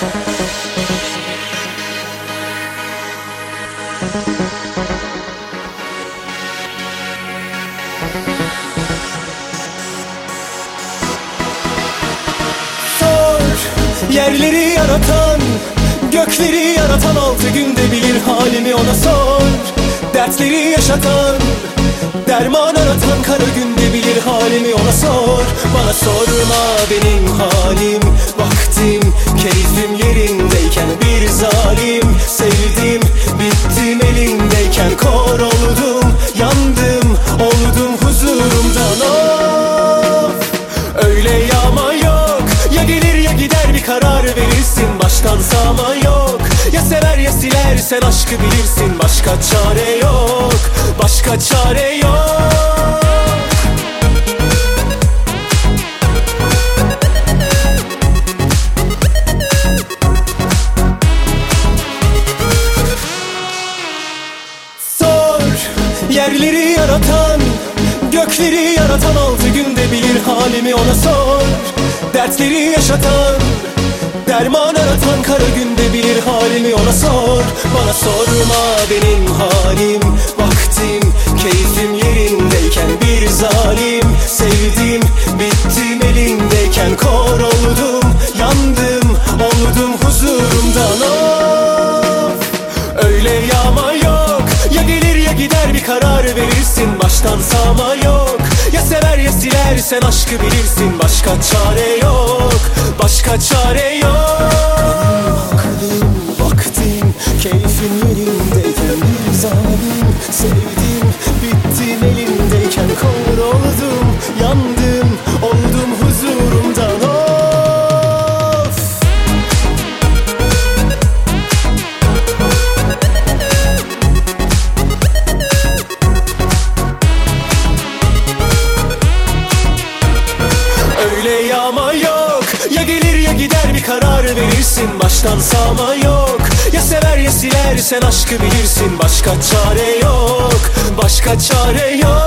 Yerleri yaratan, gökleri yaratan 6 günde bilir halimi, ona sor. Dertleri yaşatan, derman aratan, kara günde bilir halimi, ona sor. Bana sorma benim halim, vaktim, keyfim yerindeyken bir zalim. Sevdim, bittim elindeyken kor oldum, yandım, oldum huzurumdan. Of, öyle yağma yok, ya gelir ya gider, bir karar verirsin, baştan sağma yok. Ya sever ya siler, sen aşkı bilirsin, başka çare yok, başka çare yok. Sor, yerleri yaratan, gökleri yaratan 6 günde bilir halimi, ona sor. Dertleri yaşatan, derman aratan, kara günde bilir halimi, ona sor. Bana sorma benim halim, vaktim, keyfim yerindeyken bir zalim. Sevdim, bittim elindeyken kor oldum, yandım, oldum huzurumdan. Of, öyle yağma yok, ya gelir ya gider, bir karar verirsin, baştan sağma yok. Ya sever ya siler, sen aşkı bilirsin, başka çare yok, başka çare yok. Halim, vaktim, keyfim yerindeyken bir zalim. Sevdim, bittim elindeyken kor oldum, yandım, oldum huzurumdan. Of, öyle yağma yok, ya gelir ya gider, bir karar verirsin, baştan sağma yok. Ya sever ya siler, sen aşkı bilirsin, başka çare yok, başka çare yok.